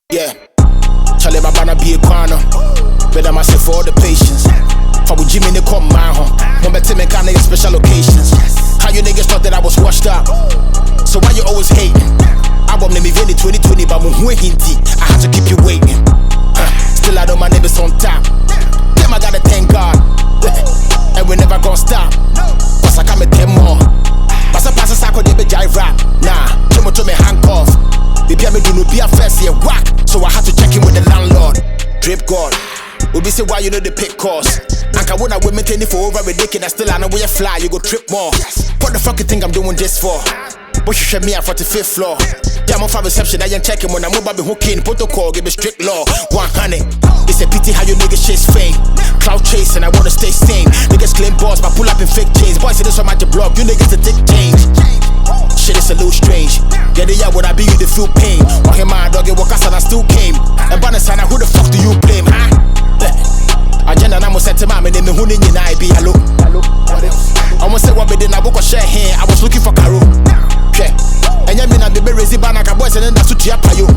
Yeah, Charlie Babana be a corner. Better myself for all the patience. For with Jimmy, they come my home. Mom, better make kind of special occasions. How you niggas thought that I was washed up? So why you always hating? Album name even 2020, but I'm hinty. I had to keep you waiting. Still I know my name is on top. Damn, I gotta thank God. And we never gonna stop. Cause I come with 10 more. Pass a sack on the jive rap. Nah, Jimmy to me handcuff. Baby, I do not be a first year whack. So I had to check in with the landlord. Drip God. We be say why you know the pick course. And can I women take it for over ridiculous. Still I know where you fly, you go trip more. What the fuck you think I'm doing this for? But you should me at 45th floor. Yeah, I'm on 5 reception, I ain't checking when I'm about to be hooking. Protocol, give me strict law. 100. It's a pity how you niggas chase fame. Cloud chasing, I wanna stay sane. Niggas claim boss, but pull up in fake chains. Boys say this on my blog, you niggas to take change. Shit is a little strange. Yeah, they when I be you, they feel pain. Walk him my dog, walk us and I still came. And Banasana, who the fuck do you blame, huh? Agenda na mo set to my name, who didn't I be hello? I want to say what we did, I walk a share here. I was looking for Caro. And you mean I'm the Berezi Banaka boys and then that's what you have.